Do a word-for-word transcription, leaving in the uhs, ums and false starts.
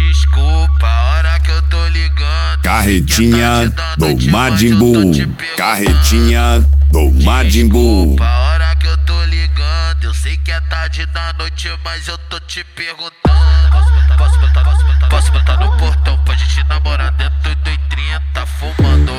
desculpa, a hora que eu tô ligando. Carretinha do Majin Buu. Carretinha do Majin Buu. Desculpa, a hora que eu tô ligando. Eu sei que é tarde da noite, mas eu tô te perguntando. Posso botar, posso botar, posso botar, posso botar no portão pra gente namorar dentro do trinta fumando